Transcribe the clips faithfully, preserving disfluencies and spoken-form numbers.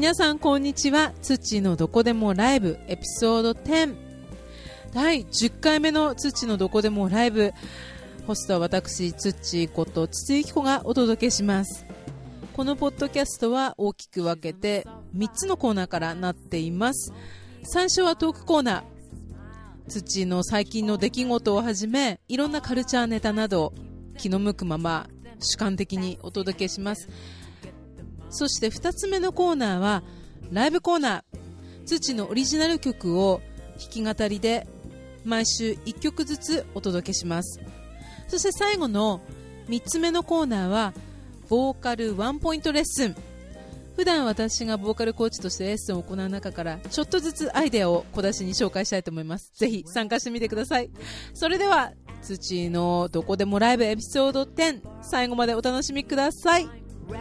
皆さんこんにちは。つっちーのどこでもライブエピソードじゅう、だいじゅっかいめのつっちーのどこでもライブ、ホストは私つっちーこと筒井紀子がお届けします。このポッドキャストは大きく分けてみっつのコーナーからなっています。最初はトークコーナー、つっちーの最近の出来事をはじめいろんなカルチャーネタなど気の向くまま主観的にお届けします。そしてふたつめのコーナーはライブコーナー、つっちーのオリジナル曲を弾き語りで毎週いっきょくずつお届けします。そして最後のみっつめのコーナーはボーカルワンポイントレッスン。普段私がボーカルコーチとしてレッスンを行う中からちょっとずつアイデアを小出しに紹介したいと思います。ぜひ参加してみてください。それではつっちーのどこでもライブエピソードじゅう、最後までお楽しみください。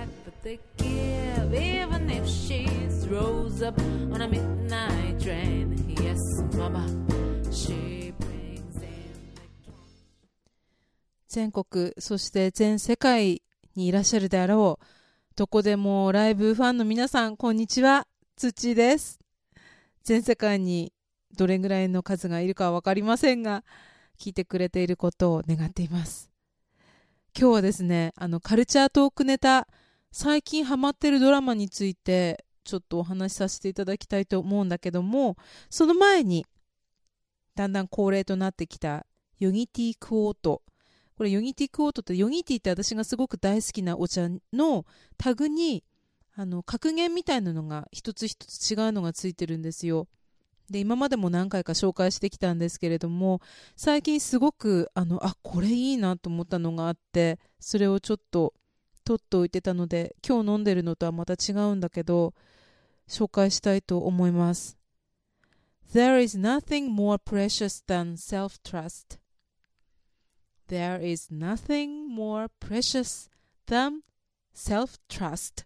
全国そして全世界にいらっしゃるであろうどこでもライブファンの皆さん、こんにちは。つっちーです。全世界にどれぐらいの数がいるかは分かりませんが、聞いてくれていることを願っています。今日はですね、あのカルチャートークネタ、最近ハマってるドラマについてちょっとお話しさせていただきたいと思うんだけども、その前にだんだん恒例となってきたヨギティクオート。これヨギティクオートって、ヨギティって私がすごく大好きなお茶のタグにあの格言みたいなのが一つ一つ違うのがついてるんですよ。で、今までも何回か紹介してきたんですけれども、最近すごくあのあこれいいなと思ったのがあって、それをちょっと取っておいてたので、今日飲んでるのとはまた違うんだけど紹介したいと思います。 There is nothing more precious than self-trust. There is nothing more precious than self-trust.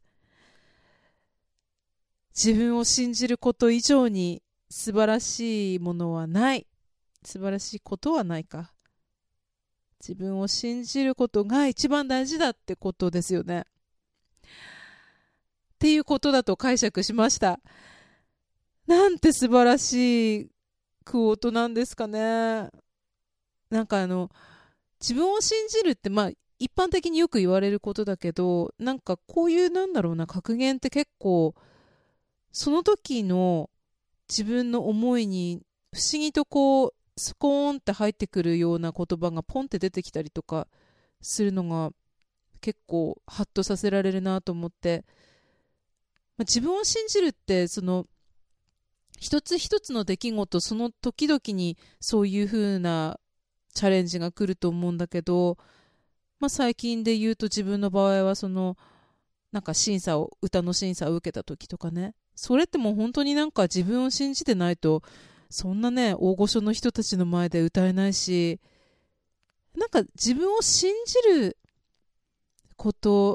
自分を信じること以上に素晴らしいものはない。素晴らしいことはないか。自分を信じることが一番大事だってことですよね。っていうことだと解釈しました。なんて素晴らしいクオートなんですかね。なんかあの自分を信じるってまあ一般的によく言われることだけど、なんかこういうなんだろうな、格言って結構その時の自分の思いに不思議とこうスコーンって入ってくるような言葉がポンって出てきたりとかするのが結構ハッとさせられるなと思って、まあ、自分を信じるってその一つ一つの出来事、その時々にそういう風なチャレンジが来ると思うんだけど、まあ、最近で言うと自分の場合はそのなんか審査を歌の審査を受けた時とかね、それってもう本当になんか自分を信じてないとそんなね大御所の人たちの前で歌えないし、なんか自分を信じること、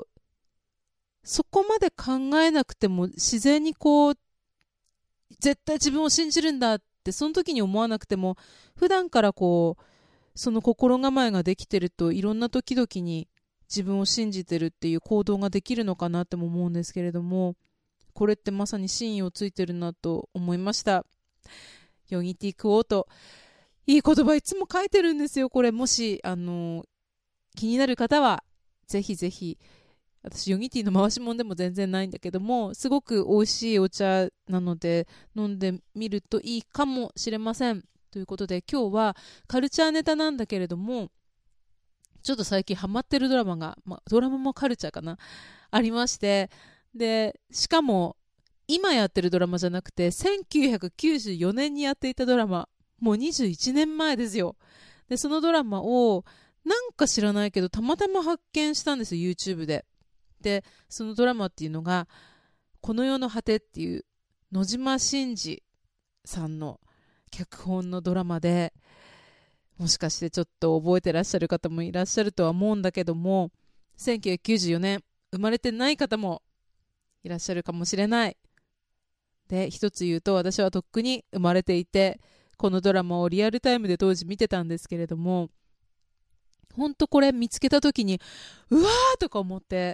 そこまで考えなくても自然にこう絶対自分を信じるんだってその時に思わなくても、普段からこうその心構えができてるといろんな時々に自分を信じてるっていう行動ができるのかなっても思うんですけれども、これってまさに真意をついてるなと思いました。ヨギティクオート、いい言葉いつも書いてるんですよ。これもしあの気になる方はぜひぜひ、私ヨギティの回し物でも全然ないんだけども、すごく美味しいお茶なので飲んでみるといいかもしれません。ということで今日はカルチャーネタなんだけれども、ちょっと最近ハマってるドラマが、まあ、ドラマもカルチャーかな、ありまして、でしかも今やってるドラマじゃなくてせんきゅうひゃくきゅうじゅうよねんにやっていたドラマ、もうにじゅういちねんまえですよ。でそのドラマをなんか知らないけどたまたま発見したんですよ YouTube で。でそのドラマっていうのがこの世の果てっていう野島伸司さんの脚本のドラマで、もしかしてちょっと覚えてらっしゃる方もいらっしゃるとは思うんだけども、せんきゅうひゃくきゅうじゅうよねん生まれてない方もいらっしゃるかもしれない。で一つ言うと、私はとっくに生まれていてこのドラマをリアルタイムで当時見てたんですけれども、ほんとこれ見つけた時にうわーとか思って、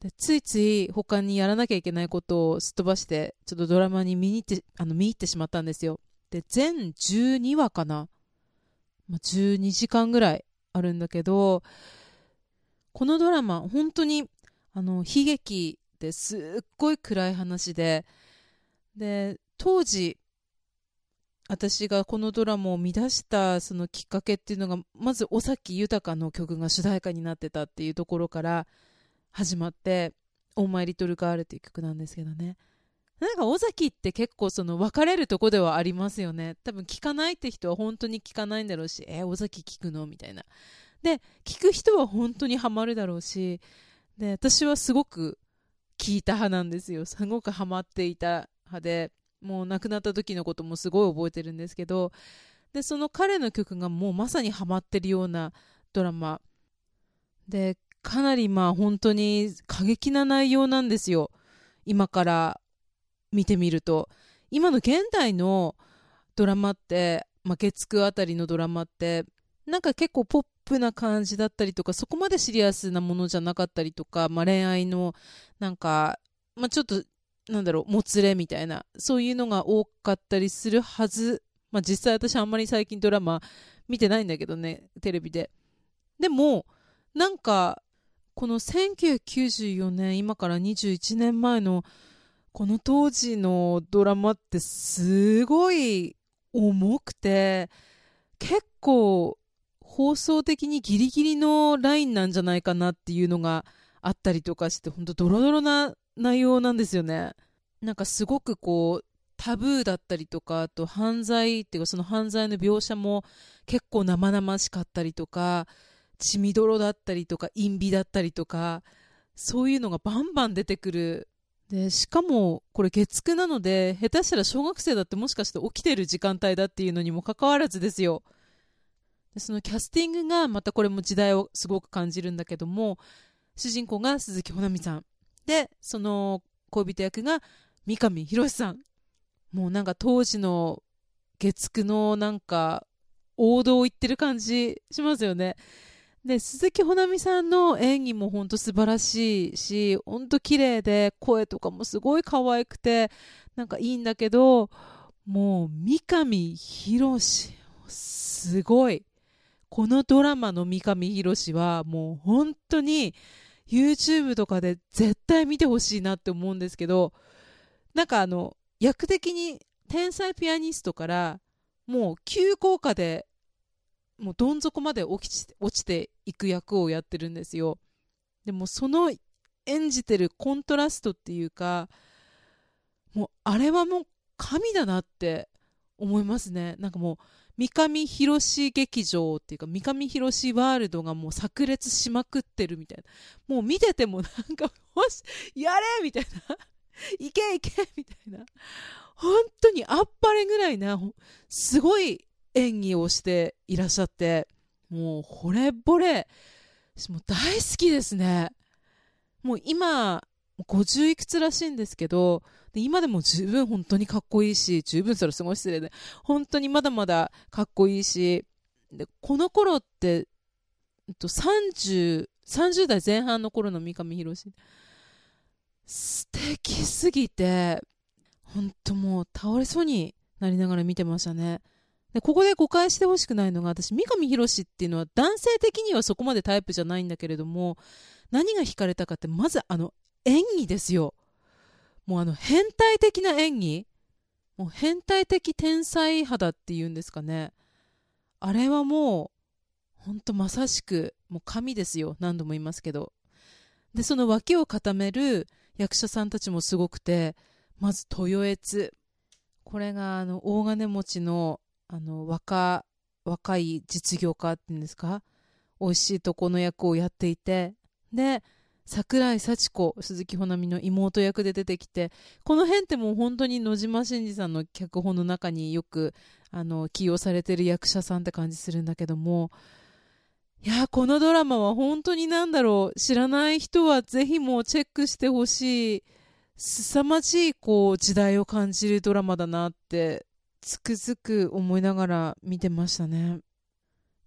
でついつい他にやらなきゃいけないことをすっ飛ばしてちょっとドラマに見に行ってあの見入ってしまったんですよ。で全じゅうにわかな、まあ、じゅうにじかんぐらいあるんだけど、このドラマ本当にあの悲劇ですっごい暗い話で、で当時私がこのドラマを見出したそのきっかけっていうのが、まず尾崎豊の曲が主題歌になってたっていうところから始まって、オーマイリトルガールっていう曲なんですけどね。なんか尾崎って結構その分かれるとこではありますよね。多分聞かないって人は本当に聞かないんだろうし、え尾崎聞くのみたいな。で聞く人は本当にハマるだろうし、で私はすごく聞いた派なんですよ。すごくハマっていた派で、もう亡くなった時のこともすごい覚えてるんですけど、でその彼の曲がもうまさにハマってるようなドラマで、かなりまあ本当に過激な内容なんですよ。今から見てみると、今の現代のドラマって、まあ、月くあたりのドラマってなんか結構ポップな感じだったりとか、そこまでシリアスなものじゃなかったりとか、まあ、恋愛のなんか、まあ、ちょっとなんだろうもつれみたいな、そういうのが多かったりするはず。まあ、実際私あんまり最近ドラマ見てないんだけどね、テレビで。でもなんかこのせんきゅうひゃくきゅうじゅうよねん、今からにじゅういちねんまえのこの当時のドラマってすごい重くて、結構放送的にギリギリのラインなんじゃないかなっていうのがあったりとかして、ほんとドロドロな内容なんですよね。なんかすごくこうタブーだったりとか、あと犯罪っていうかその犯罪の描写も結構生々しかったりとか、血みどろだったりとか陰美だったりとか、そういうのがバンバン出てくる。でしかもこれ月くなので、下手したら小学生だってもしかして起きてる時間帯だっていうのにもかかわらずですよ。でそのキャスティングがまたこれも時代をすごく感じるんだけども、主人公が鈴木保奈美さんで、その恋人役が三上博史さん。もうなんか当時の月くのなんか王道を言ってる感じしますよね。で鈴木保奈美さんの演技も本当素晴らしいし、本当綺麗で、声とかもすごい可愛くてなんかいいんだけど、もう三上博史すごい。このドラマの三上博史はもう本当に YouTube とかで絶対見てほしいなって思うんですけど、なんかあの役的に天才ピアニストからもう急降下でもうどん底まで落ちて、落ちていく役をやってるんですよ。でもその演じてるコントラストっていうか、もうあれはもう神だなって思いますね。なんかもう三上博史劇場っていうか三上博史ワールドがもう炸裂しまくってるみたいな、もう見ててもなんかよしやれみたいないけいけみたいな、本当にあっぱれぐらいなすごい演技をしていらっしゃって、もう惚れ惚れ、もう大好きですね。もう今ごじゅういくつらしいんですけど、で今でも十分本当にかっこいいし、十分それすごい失礼で、本当にまだまだかっこいいし、でこの頃って、えっと、さんじゅう、さんじゅう代前半の頃の三上博史、素敵すぎて本当もう倒れそうになりながら見てましたね。でここで誤解してほしくないのが、私三上博史っていうのは男性的にはそこまでタイプじゃないんだけれども、何が惹かれたかって、まずあの演技ですよ。もうあの変態的な演技、もう変態的天才肌っていうんですかね、あれはもうほんとまさしくもう神ですよ、何度も言いますけど。でその脇を固める役者さんたちもすごくて、まず豊悦、これがあの大金持ちのあの 若, 若い実業家っていうんですか、美味しいとこの役をやっていて、で桜井幸子、鈴木保奈美の妹役で出てきて、この辺ってもう本当に野島伸司さんの脚本の中によくあの起用されてる役者さんって感じするんだけども、いやこのドラマは本当になんだろう、知らない人はぜひもうチェックしてほしい、凄まじいこう時代を感じるドラマだなってつくづく思いながら見てましたね。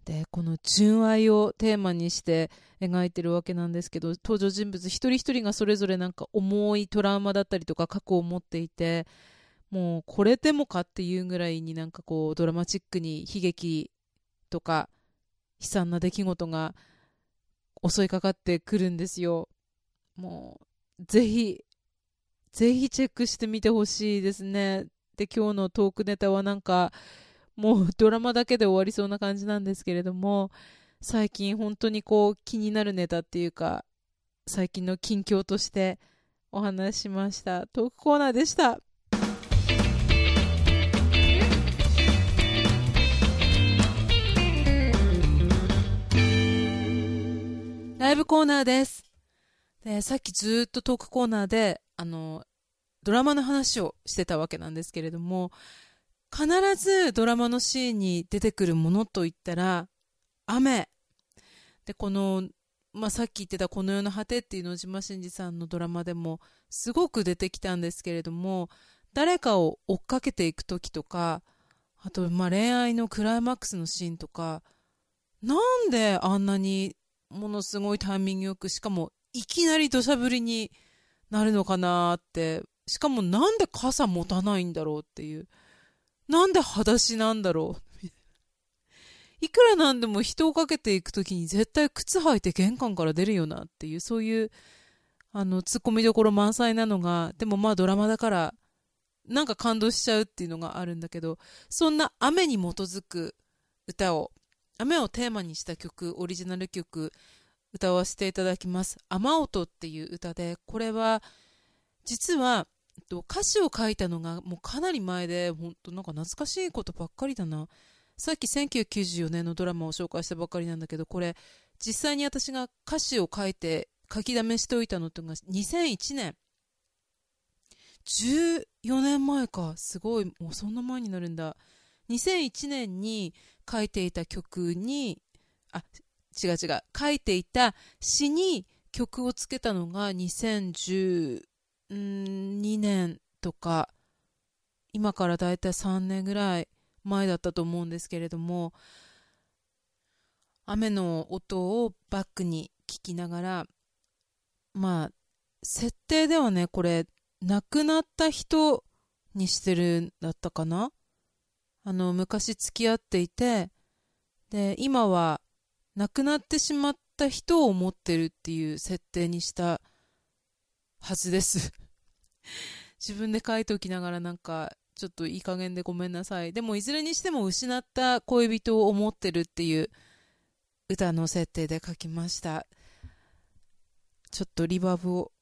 でこの純愛をテーマにして描いてるわけなんですけど、登場人物一人一人がそれぞれなんか重いトラウマだったりとか過去を持っていて、もうこれでもかっていうぐらいになんかこうドラマチックに悲劇とか悲惨な出来事が襲いかかってくるんですよ。もうぜひぜひチェックしてみてほしいですね。で今日のトークネタはなんかもうドラマだけで終わりそうな感じなんですけれども、最近本当にこう気になるネタっていうか最近の近況としてお話ししました。トークコーナーでした。ライブコーナーです。でさっきずっとトークコーナーであのドラマの話をしてたわけなんですけれども、必ずドラマのシーンに出てくるものといったら雨で、この、まあ、さっき言ってたこの世の果てっていう野島伸司さんのドラマでもすごく出てきたんですけれども、誰かを追っかけていく時とか、あとまあ恋愛のクライマックスのシーンとか、なんであんなにものすごいタイミングよく、しかもいきなり土砂降りになるのかなって、しかもなんで傘持たないんだろうっていう、なんで裸足なんだろういくらなんでも人をかけていくときに絶対靴履いて玄関から出るよなっていう、そういうあのツッコミどころ満載なのが、でもまあドラマだからなんか感動しちゃうっていうのがあるんだけど、そんな雨に基づく歌を、雨をテーマにした曲、オリジナル曲歌わせていただきます。雨音っていう歌で、これは実は歌詞を書いたのがもうかなり前で、本当なんか懐かしいことばっかりだな。さっきせんきゅうひゃくきゅうじゅうよねんのドラマを紹介したばっかりなんだけど、これ実際に私が歌詞を書いて書きだめしておいたのっていうのがにせんいちねん、じゅうよねんまえか。すごい、もうそんな前になるんだ。にせんいちねんに書いていた曲に、あ、違う違う、書いていた詩に曲をつけたのがにせんじゅうにねんとか、今からだいたいさんねんぐらい前だったと思うんですけれども、雨の音をバックに聞きながら、まあ設定ではね、これ亡くなった人にしてるんだったかな。あの昔付き合っていて、で今は亡くなってしまった人を思ってるっていう設定にしたはずです自分で書いておきながらなんかちょっといい加減でごめんなさい。でもいずれにしても失った恋人を思ってるっていう歌の設定で書きました。ちょっとリバーブを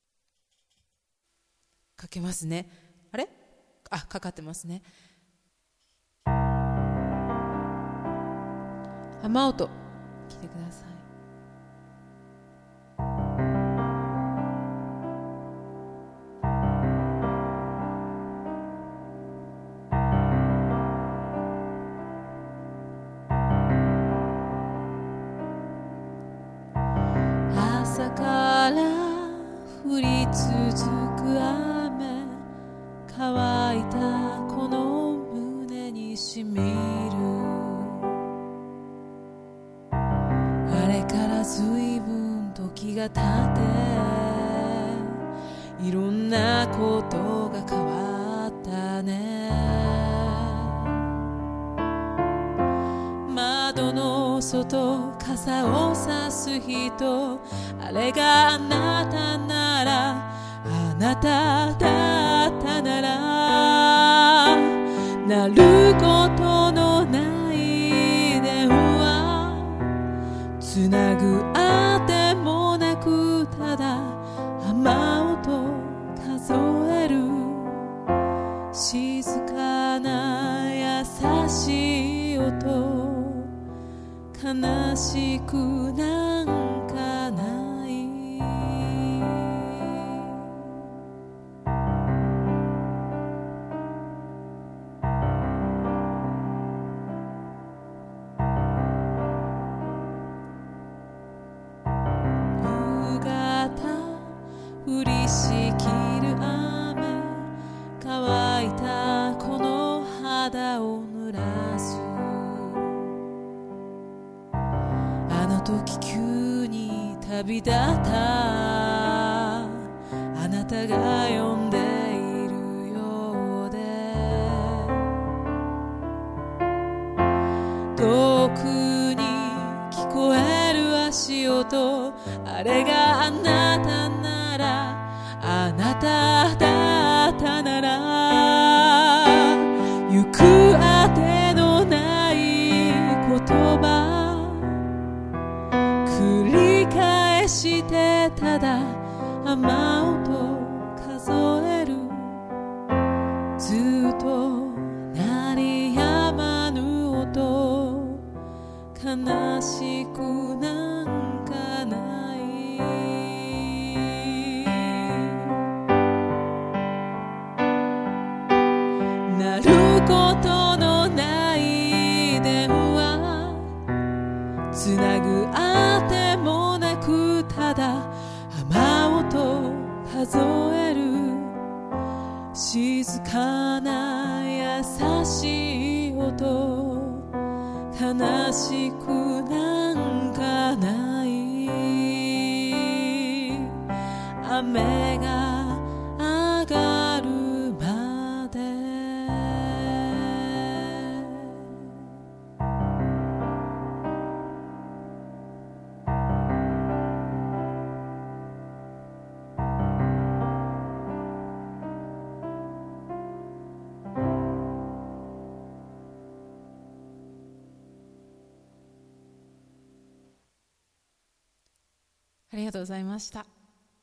かけますね。あれ？あ、かかってますね。雨音聞いてください。朝から降り続く雨、乾いたこの胸にしみる。あれからずいぶん時が経っていろんなことが変わったね。窓の外傘を差す人、あれがあなたなら、あなただったなら、鳴ることのない電話つなぐあてもなく、ただ雨音数える。静かな優しい音、悲しくなんかない。夕方降りしきる雨、乾いたこの肌を濡らす。 り立ったあなたが呼んでいるようで、遠くに聞こえる足音、あれがあなたなら、あなただったなら、行くあてのない言葉繰り返してただ雨音数える、ずっと鳴りやまぬ音、悲しくなんかない、鳴ることのない電話、つなぐあてもなくただ雨音数える、静かな優しい音、悲しくなんかない、雨が上がるまで。ありがとうございました。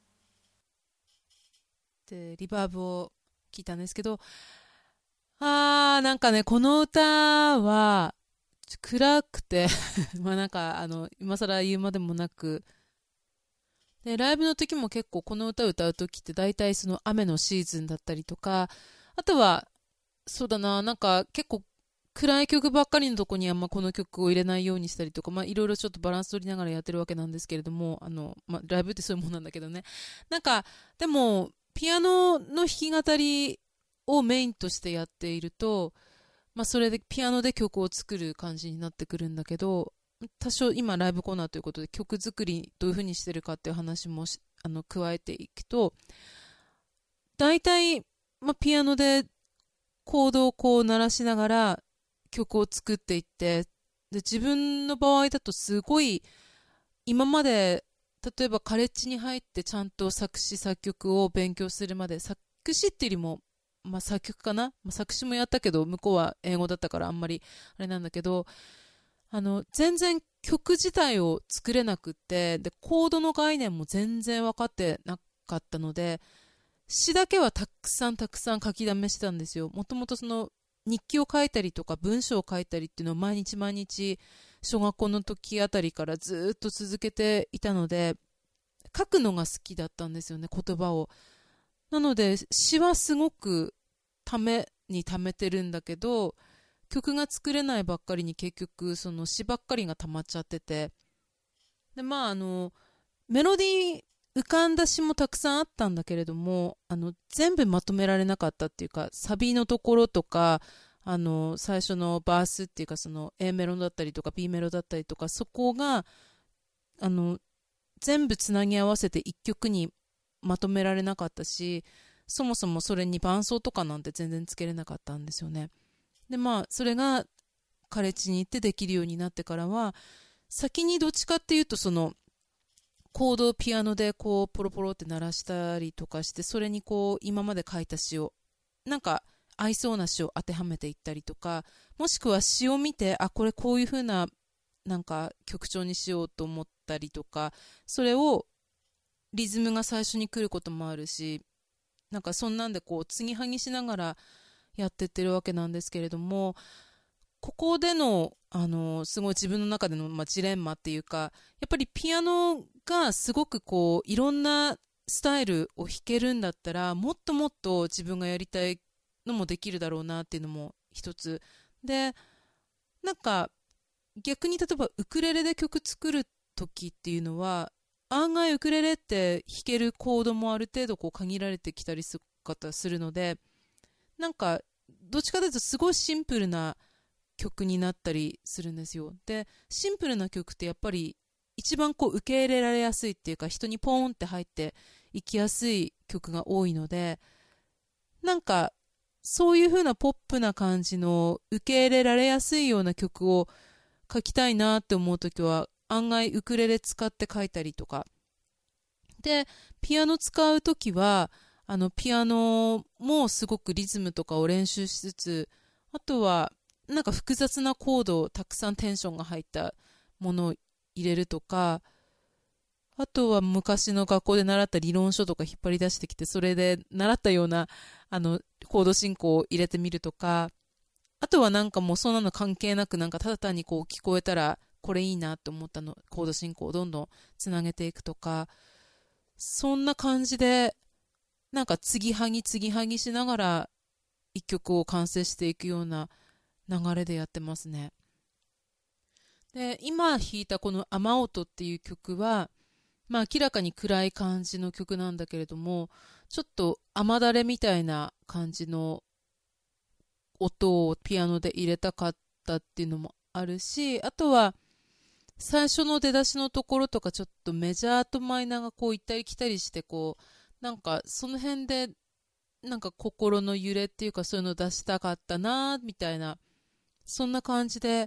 でリバーブを聞いたんですけど、あーなんかね、この歌は暗くてまあなんかあの今更言うまでもなく、でライブの時も結構この歌を歌う時って大体その雨のシーズンだったりとか、あとはそうだな、なんか結構暗い曲ばっかりのとこにあんまこの曲を入れないようにしたりとか、まあいろいろちょっとバランス取りながらやってるわけなんですけれども、あの、まあライブってそういうもんなんだけどね。なんか、でも、ピアノの弾き語りをメインとしてやっていると、まあそれでピアノで曲を作る感じになってくるんだけど、多少今ライブコーナーということで曲作りどういう風にしてるかっていう話もあの加えていくと、大体、まあピアノでコードをこう鳴らしながら曲を作っていって、で自分の場合だとすごい今まで例えばカレッジに入ってちゃんと作詞作曲を勉強するまで、作詞っていうよりも、まあ、作曲かな、まあ、作詞もやったけど向こうは英語だったからあんまりあれなんだけど、あの全然曲自体を作れなくって、でコードの概念も全然分かってなかったので、詩だけはたくさんたくさん書きだめしてたんですよ。もともとその日記を書いたりとか文章を書いたりっていうのを毎日毎日小学校の時あたりからずっと続けていたので、書くのが好きだったんですよね、言葉を。なので詩はすごくためにためてるんだけど、曲が作れないばっかりに結局その詩ばっかりが溜まっちゃってて、でまああのメロディー浮かんだ詩もたくさんあったんだけれども、あの全部まとめられなかったっていうか、サビのところとかあの最初のバースっていうか、その A メロだったりとか B メロだったりとか、そこがあの全部つなぎ合わせて一曲にまとめられなかったし、そもそもそれに伴奏とかなんて全然つけれなかったんですよね。でまあそれがカレッジに行ってできるようになってからは、先にどっちかっていうとそのコードをピアノでこうポロポロって鳴らしたりとかして、それにこう今まで書いた詩をなんか合いそうな詩を当てはめていったりとか、もしくは詩を見て、あこれこういう風ななんか曲調にしようと思ったりとか、それをリズムが最初に来ることもあるし、なんかそんなんでこう継ぎはぎしながらやってってるわけなんですけれども、ここでの、あのすごい自分の中での、まあ、ジレンマっていうか、やっぱりピアノがすごくこういろんなスタイルを弾けるんだったら、もっともっと自分がやりたいのもできるだろうなっていうのも一つで、なんか逆に例えばウクレレで曲作る時っていうのは、案外ウクレレって弾けるコードもある程度こう限られてきたりするので、なんかどっちかというとすごいシンプルな曲になったりするんですよ。でシンプルな曲ってやっぱり一番こう受け入れられやすいっていうか、人にポーンって入っていきやすい曲が多いので、なんかそういう風なポップな感じの受け入れられやすいような曲を書きたいなって思うときは、案外ウクレレ使って書いたりとかで、ピアノ使うときはあのピアノもすごくリズムとかを練習しつつ、あとはなんか複雑なコードをたくさんテンションが入ったものを入れるとか、あとは昔の学校で習った理論書とか引っ張り出してきて、それで習ったようなあのコード進行を入れてみるとか、あとはなんかもうそんなの関係なく、なんかただ単にこう聞こえたらこれいいなと思ったのコード進行をどんどんつなげていくとか、そんな感じでなんか継ぎはぎ継ぎはぎしながら一曲を完成していくような流れでやってますね。で、今弾いたこの雨音っていう曲は、まあ明らかに暗い感じの曲なんだけれども、ちょっと雨だれみたいな感じの音をピアノで入れたかったっていうのもあるし、あとは最初の出だしのところとかちょっとメジャーとマイナーがこう行ったり来たりして、こうなんかその辺でなんか心の揺れっていうか、そういうのを出したかったなみたいな、そんな感じで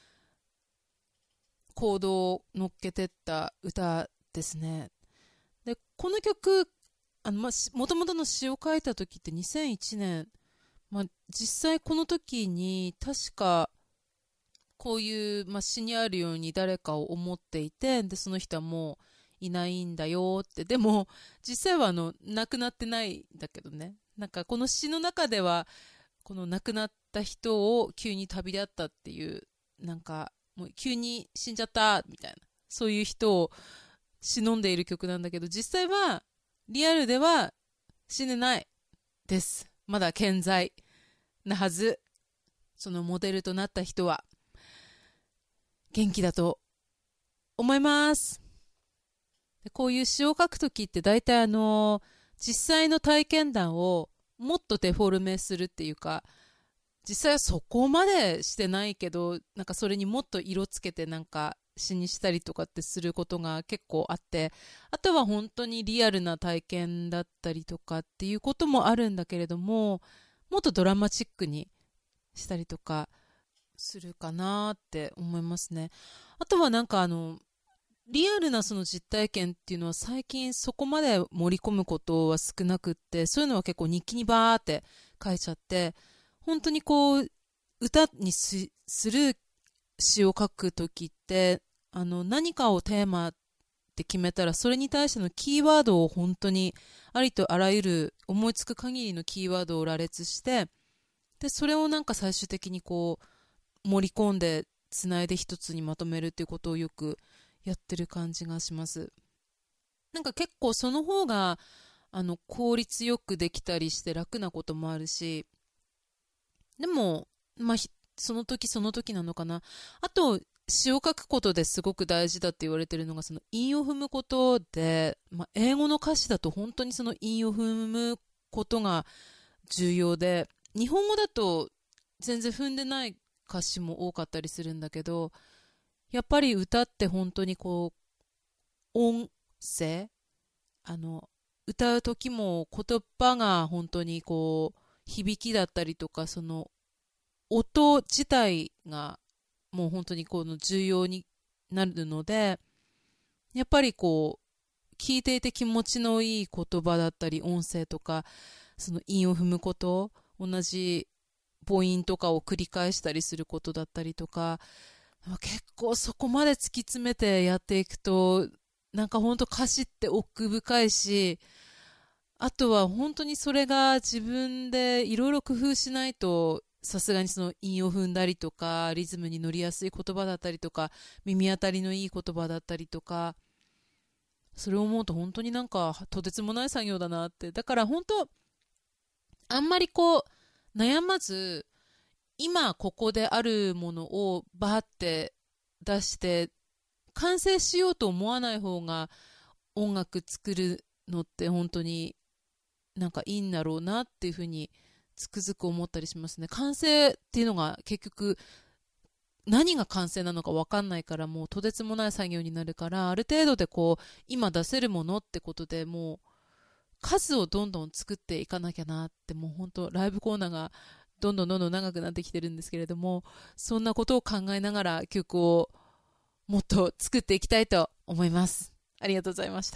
コードを乗っけてった歌ですね。で、この曲あの、まあ、もともとの詩を書いた時ってにせんいちねん、まあ、実際この時に確かこういう、まあ、詩にあるように誰かを思っていて、でその人はもういないんだよって。でも実際はあの亡くなってないんだけどね。なんかこの詩の中ではこの亡くなった人を急に旅立ったっていう、なんかもう急に死んじゃったみたいな、そういう人を忍んでいる曲なんだけど、実際はリアルでは死んでないです。まだ健在なはず。そのモデルとなった人は元気だと思います。でこういう詩を書くときって大体あの実際の体験談をもっとデフォルメするっていうか、実際はそこまでしてないけど、なんかそれにもっと色つけてなんか詩にしたりとかってすることが結構あって、あとは本当にリアルな体験だったりとかっていうこともあるんだけれども、もっとドラマチックにしたりとかするかなって思いますね。あとはなんかあのリアルなその実体験っていうのは最近そこまで盛り込むことは少なくって、そういうのは結構日記にバーって書いちゃって、本当にこう歌に す, する詩を書くときって、あの何かをテーマって決めたら、それに対してのキーワードを本当にありとあらゆる思いつく限りのキーワードを羅列して、でそれをなんか最終的にこう盛り込んでつないで一つにまとめるっていうことをよくやってる感じがします。なんか結構その方があの効率よくできたりして楽なこともあるし、でも、まあ、その時その時なのかな。あと詩を書くことですごく大事だって言われてるのが、その韻を踏むことで、まあ、英語の歌詞だと本当にその韻を踏むことが重要で、日本語だと全然踏んでない歌詞も多かったりするんだけど、やっぱり歌って本当にこう音声、あの歌う時も言葉が本当にこう響きだったりとか、その音自体がもう本当にこの重要になるので、やっぱりこう聞いていて気持ちのいい言葉だったり音声とか、その韻を踏むこと、同じ母音とかを繰り返したりすることだったりとか、結構そこまで突き詰めてやっていくと、なんか本当歌詞って奥深いし、あとは本当にそれが自分でいろいろ工夫しないと、さすがにその韻を踏んだりとかリズムに乗りやすい言葉だったりとか、耳当たりのいい言葉だったりとか、それを思うと本当になんかとてつもない作業だなって。だから本当あんまりこう悩まず、今ここであるものをバーって出して完成しようと思わない方が、音楽作るのって本当になんかいいんだろうなっていうふうにつくづく思ったりしますね。完成っていうのが結局何が完成なのか分かんないから、もうとてつもない作業になるから、ある程度でこう今出せるものってことでもう数をどんどん作っていかなきゃなって、もう本当ライブコーナーがどんどんどんどん長くなってきてるんですけれども、そんなことを考えながら曲をもっと作っていきたいと思います。ありがとうございました。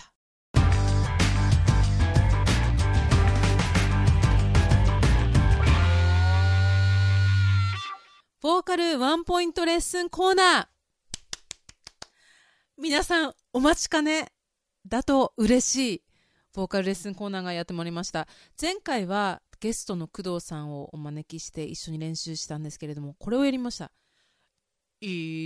ボーカルワンポイントレッスンコーナー、皆さんお待ちかねだと嬉しいボーカルレッスンコーナーがやってまいりました。前回はゲストの工藤さんをお招きして一緒に練習したんですけれども、これをやりました。え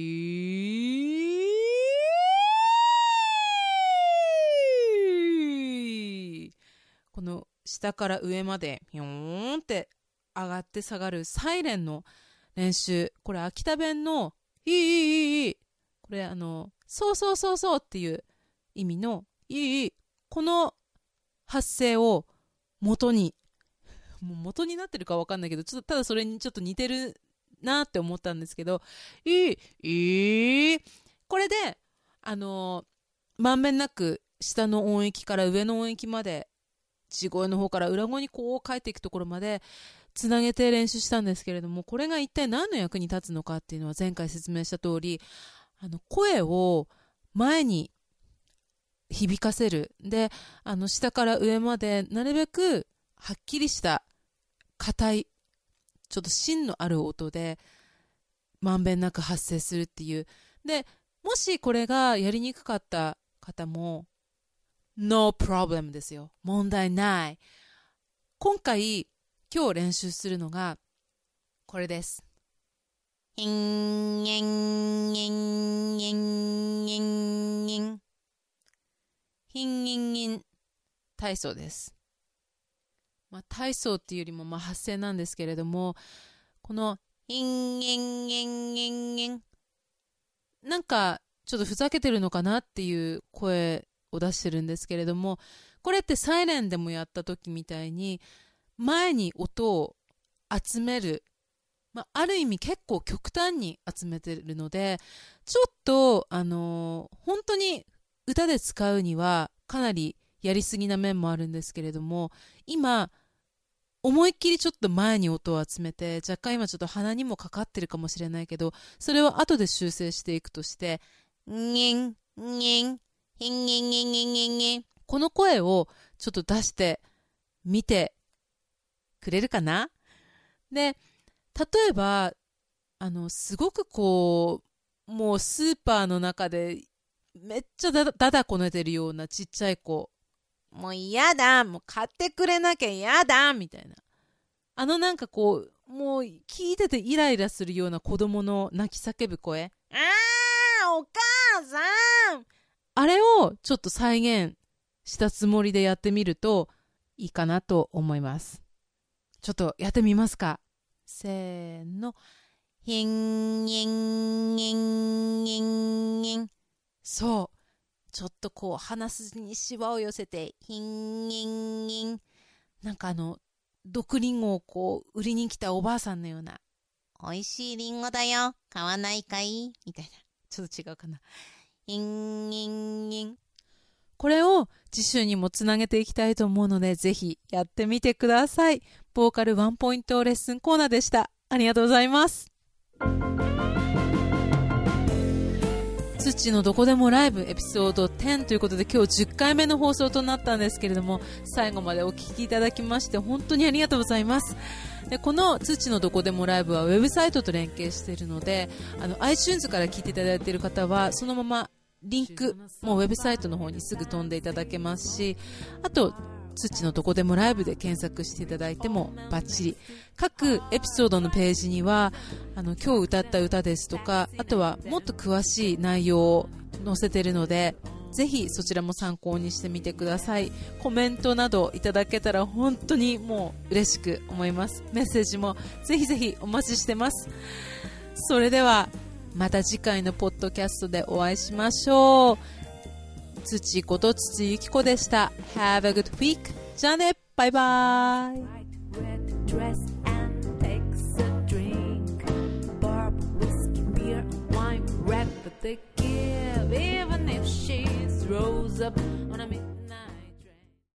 ー、この下から上までヒョーンって上がって下がるサイレンの練習、これ秋田弁のいいいいいい、これあのそうそうそうそうっていう意味のいい、この発声を元に、もう元になってるか分かんないけど、ちょっとただそれにちょっと似てるなって思ったんですけど、いいいい、これであのまんべんなく下の音域から上の音域まで、地声の方から裏声にこう変えていくところまでつなげて練習したんですけれども、これが一体何の役に立つのかっていうのは前回説明した通り、あの声を前に響かせる、であの下から上までなるべくはっきりした硬いちょっと芯のある音でまんべんなく発声するっていう。でもしこれがやりにくかった方も No problem ですよ、問題ない。今回今日練習するのがこれです。ヒンギンギンギンギンギン、ヒンギンギン体操です。まあ、体操っていうよりもまあ発声なんですけれども、このヒンギンギンギンギン、なんかちょっとふざけてるのかなっていう声を出してるんですけれども、これってサイレンでもやった時みたいに前に音を集める、まあ、ある意味結構極端に集めてるので、ちょっとあのー、本当に歌で使うにはかなりやりすぎな面もあるんですけれども、今思いっきりちょっと前に音を集めて、若干今ちょっと鼻にもかかってるかもしれないけど、それを後で修正していくとして、にんにんひんにんにんにんにんにん、この声をちょっと出してみてくれるかな。で例えばあのすごくこうもうスーパーの中でめっちゃだだだこねてるようなちっちゃい子、もう嫌だ、もう買ってくれなきゃ嫌だみたいな、あのなんかこうもう聞いててイライラするような子供の泣き叫ぶ声、あーお母さん、あれをちょっと再現したつもりでやってみるといいかなと思います。ちょっとやってみますか。せーの、ヒンギンギンギンギン、そう、ちょっとこう鼻筋にシワを寄せてヒンギンギン、なんかあの毒リンゴをこう売りに来たおばあさんのような、おいしいリンゴだよ買わないかいみたいな、ちょっと違うかな、ヒンギンギン、これを次週にもつなげていきたいと思うので、ぜひやってみてください。ボーカルワンポイントレッスンコーナーでした。ありがとうございます。土のどこでもライブエピソードじゅうということで、今日じゅっかいめの放送となったんですけれども、最後までお聞きいただきまして本当にありがとうございます。でこの土のどこでもライブはウェブサイトと連携しているので、あの iTunes から聞いていただいている方はそのままリンクもうウェブサイトの方にすぐ飛んでいただけますし、あと土のどこでもライブで検索していただいてもバッチリ。各エピソードのページにはあの今日歌った歌ですとか、あとはもっと詳しい内容を載せているので、ぜひそちらも参考にしてみてください。コメントなどいただけたら本当にもう嬉しく思います。メッセージもぜひぜひお待ちしてます。それではまた次回のポッドキャストでお会いしましょう。土こと土ゆきこでした。 Have a good week。 じゃあね、バイバイ。 they give, even if she throws up on a